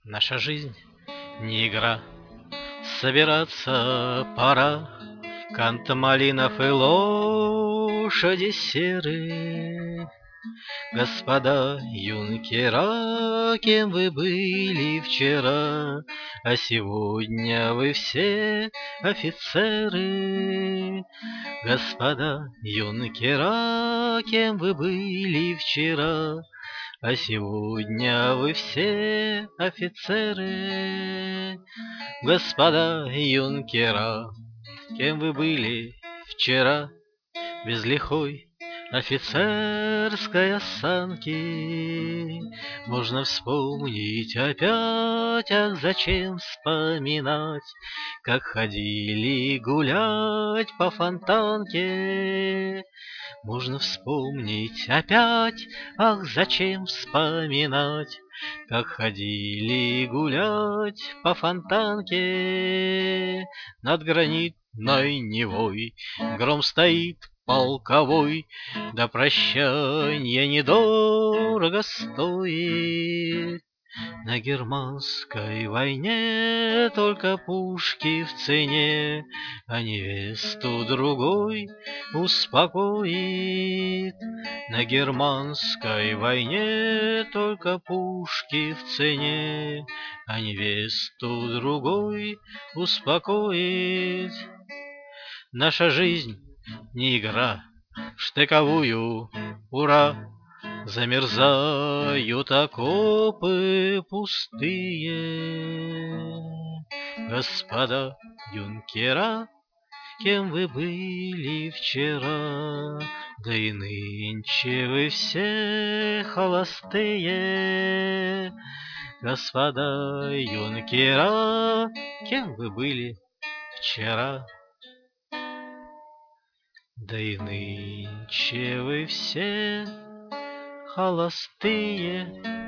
Наша жизнь не игра, собираться пора. Кант малинов и лошади серые. Господа юнкера, кем вы были вчера, а сегодня вы все офицеры. Господа юнкера, кем вы были вчера, а сегодня вы все офицеры. Господа юнкера, кем вы были вчера, без лихой офицерской осанки? Можно вспомнить опять, ах, зачем вспоминать, как ходили гулять по Фонтанке. Можно вспомнить опять, ах, зачем вспоминать, как ходили гулять по Фонтанке. Над гранитной Невой гром стоит полковой, до прощанья недорого стоит. На германской войне только пушки в цене, а невесту другой успокоит. На германской войне только пушки в цене, а невесту другой успокоит. Наша жизнь не игра в штыковую, ура! Замерзают окопы пустые. Господа юнкера, кем вы были вчера, да и нынче вы все холостые. Господа юнкера, кем вы были вчера, да и нынче вы все холостые.